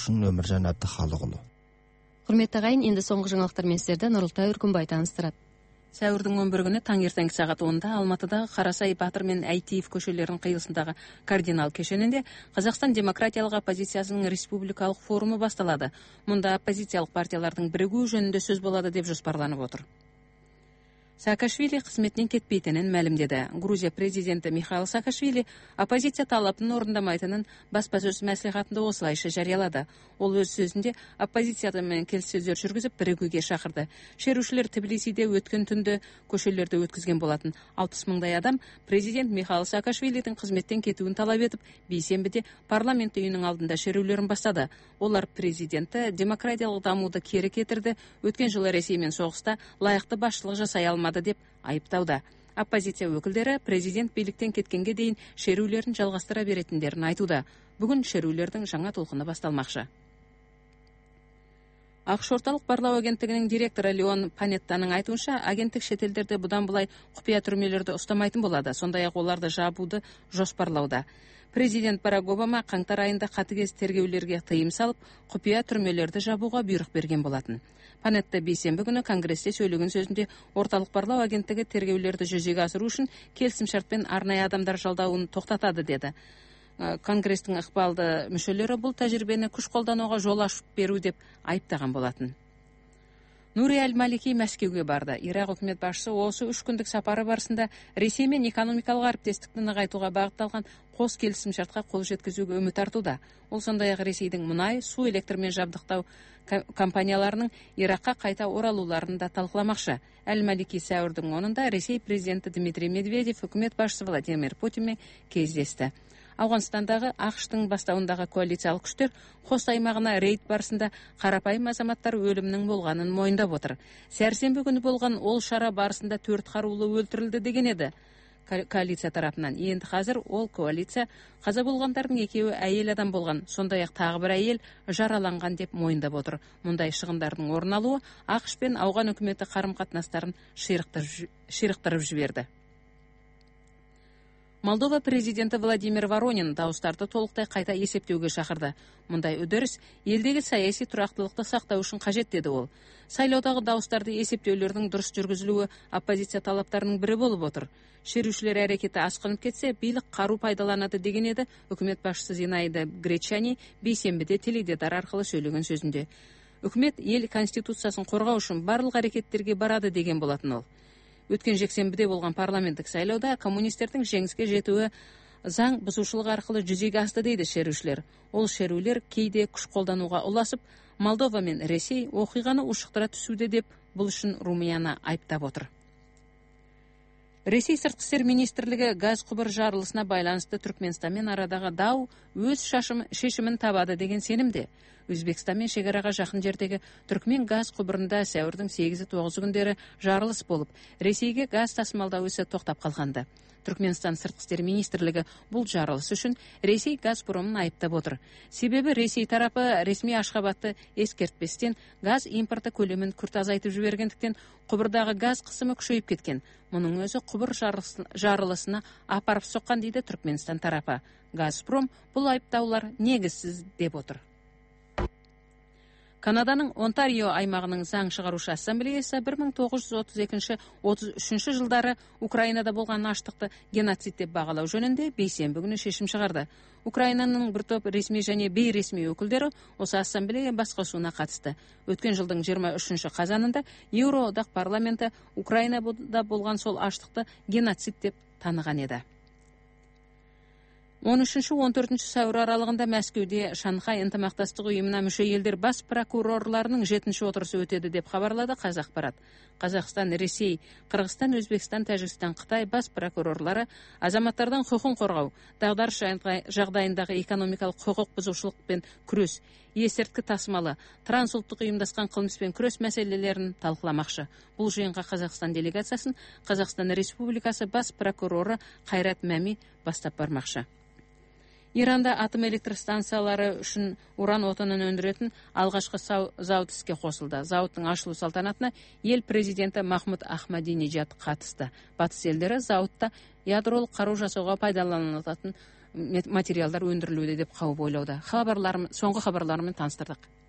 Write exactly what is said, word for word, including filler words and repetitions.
Турсун Өміржан Әбдіхалықұлы. Құрметті ағайын, енді соңғы жаңалықтармен сіздерді Нұрылтай Үркімбай таныстырады. Сәуірдің он бірі күні таңертеңгі сағат онда Алматыдағы Қарасай Батыр мен Әйтиев көшелерінің қиылысындағы кардинал кешенінде Қазақстан демократиялық оппозициясының республикалық форумы басталады. Мұнда оппозициялық партиялардың бірігуі жөнінде сөз болады деп жоспарланып отыр. Саакашвили қызметінен кетпейтінін мәлімдеді. Грузия президенті Михаил Саакашвили оппозиция талабын орындамайтынын баспасөз мәслихатында осылайша жариялады. Ол өз сөзінде оппозициямен келіссөздер жүргізіп бірігуге шақырды. Шерушілер Тбилисиде өткен түнді көшелерде өткізген болатын. алпыс мыңдай адам президент Михаил Саакашвилидің қызметтен кетуін талап етіп, бейсенбіде парламент үйінің алдында шерулерін бастады. Олар президенті демократиялық дамуды кері кетірді, өткен жылы Ресеймен соғыста лайықты басшылық жасай алмады деп айыптауда. Оппозиция өкілдері президент биліктен кеткенге дейін шерулерін жалғастыра беретіндерін айтуда. Бүгін шерулердің жаңа толқыны басталмақшы. Ақш орталық барлау агенттігінің директоры Леон Панеттаның айтуынша, агенттік шетелдерде бұдан былай құпия түрмелерді ұстамайтын болады, сондай-ақ оларды жабуды жоспарлауда. Президент Барак Обама қаңтар айында қатыгез тергеулерге тыйым салып, құпия түрмелерді жабуға бұйрық берген болатын. Панетта бейсенбі күні Конгресте сөйлеген сөзінде орталық барлау агенттігі тергеулерді жүзеге асыру үшін келісімшартпен арнайы адамдар жалдауын тоқтатады деді. Конгрестің ықпалды мүшелері бұл тәжірибені күш қолдануға жол ашып беру деп айыптаған болатын. Нури Әл-Малики Мәскеуге барды. Ирақ үкімет басшысы осы үш күндік сапары барысында Ресеймен экономикалық әріптестікті нығайтуға бағытталған қос келісімшартқа қол жеткізуге үміт артуда. Ол сондай-ақ Ресейдің мұнай, су электрмен жабдықтау компанияларының Ираққа қайта оралуларын да талқыламақшы. Әл-Малики сәуірдің онында Ресей президенті Дмитрий Медведев үкімет басшысы Владимир Путинмен кездесті. Ауғанстандағы ақштың бастауындағы коалициялық күштер қос аймағына рейд барысында қарапайым азаматтар өлімнің болғанын мойындап отыр. Сәрсенбі күні болған ол шара барысында төрт қарулы өлтірілді деген еді коалиция тарапынан. Енді қазір ол коалиция қаза болғандардың екеуі әйел адам болған, сондай-ақ тағы бір әйел жараланған деп мойындап отыр. Мұндай шығындардың орын алуы ақш пен ауған үкіметі қарым-қатынастарын ширықтырып жіберді. Молдова президенті Владимир Воронин дауыстарды толықтай қайта есептеуге шақырды. Мұндай үдеріс елдегі саяси тұрақтылықты сақтау үшін қажет деді ол. Сайлаудағы дауыстарды есептеулердің дұрыс жүргізілуі оппозиция талаптарының бірі болып отыр. Шерушілер әрекеті асқынып кетсе, билік қару пайдаланады деген еді үкімет басшысы Зинаида Гречани бейсенбіде теледидар арқылы сөйлеген сөзінде. Үкімет ел конституциясын қорғау үшін барлық әрекеттерге барады деген болатын ол. Өткен жексенбіде болған парламенттік сайлауда коммунистердің жеңіске жетуі заң бұзушылық арқылы жүзеге асты дейді шерушілер. Ол шерулер кейде күш қолдануға ұласып, Молдова мен Ресей оқиғаны ушықтыра түсуде деп бұл үшін Румынияны айыптап отыр. Ресей сыртқы істер министрлігі газ құбыр жарылысына байланысты Түркменстанмен арадағы дау өз шешімін табады деген сенімде. Өзбекстанмен шекараға жақын жердегі Түркмен газ құбырында сәуірдің сегізі тоғызы күндері жарылыс болып, Ресейге газ тасымалдау ісі тоқтап қалғанды. Түркменстан сыртқы істер министрлігі бұл жарылыс үшін Ресей Газпромын айыптап отыр. Себебі Ресей тарапы ресми Ашхабадты ескертпестен газ импорты көлемін күрт азайтып жібергендіктен құбырдағы газ қысымы күшейіп кеткен. Мұның өзі құбыр жарылысына апарып соққан дейді Түркменстан тарапы. Газпром бұл айыптаулар негізсіз деп отыр. Канаданың Онтарио аймағының заң шығарушы ассамблеясы бір мың тоғыз жүз отыз екінші - отыз үшінші жылдары Украинада болған аштықты геноцид деп бағалау жөнінде бейсенбі күні шешім шығарды. Украинаның бір топ ресми және бейресми өкілдері осы ассамблея басқосуына қатысты. Өткен жылдың жиырма үшінші қазанында Еуроодақ парламенті Украинада болған сол аштықты геноцид деп таныған еді. он үшінші - он төртінші сәуір аралығында Мәскеуде Шанхай ынтымақтастық ұйымына мүше елдер бас прокурорларының жетінші отырысы өтеді деп хабарлады Қазақпарат. Қазақстан, Ресей, Қырғызстан, Өзбекстан, Тәжікстан, Қытай бас прокурорлары азаматтардың құқын қорғау, дағдарыс жағдайындағы экономикалық құқық бұзушылықпен күрес, есірткі тасымалы, трансұлттық ұйымдасқан қылмыспен күрес мәселелерін талқыламақшы. Бұл жиынға Қазақстан делегациясын Қазақстан Республикасы бас прокуроры Қайрат Мәми бастап бармақшы. Иранда атом электр станциялары үшін уран отынын өндіретін алғашқы зауыт іске қосылды. Зауыттың ашылу салтанатына ел президенті Махмуд Ахмадинежад қатысты. Батыс елдері зауытта ядролық қару жасауға пайдаланылатын материалдар өндүрүлүүдө деп кабыл ойлоодо. Кабарларым, соңку кабарларым менен таныстырдык.